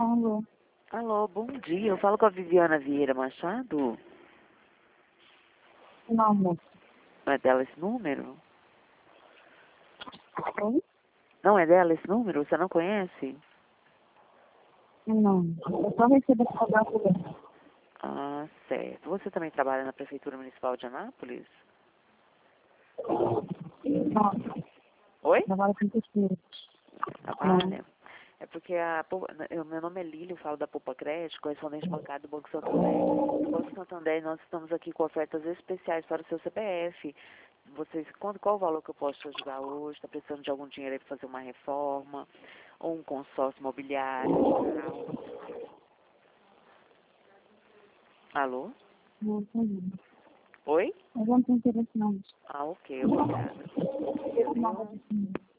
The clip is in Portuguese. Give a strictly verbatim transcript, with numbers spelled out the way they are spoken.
Alô? Alô, bom dia. Eu falo com a Viviana Vieira Machado. Não, moço. Não é dela esse número? Oi? Não é dela esse número? Você não conhece? Não. Eu só recebo esse cadastro dele. Ah, certo. Você também trabalha na Prefeitura Municipal de Anápolis? Não. Oi? Trabalho com textura. Trabalha? É porque a, Pou- eu, meu nome é Lília, eu falo da Poupa Crédito, correspondente bancário do Banco Santander. No Banco Santander, nós estamos aqui com ofertas especiais para o seu C P F. Vocês, qual, qual o valor que eu posso te ajudar hoje? Está precisando de algum dinheiro aí para fazer uma reforma? Ou um consórcio imobiliário? Alô? Não, entendi. Oi? Eu não tenho interesse não. Ah, ok, obrigada. Esse nada Viu? de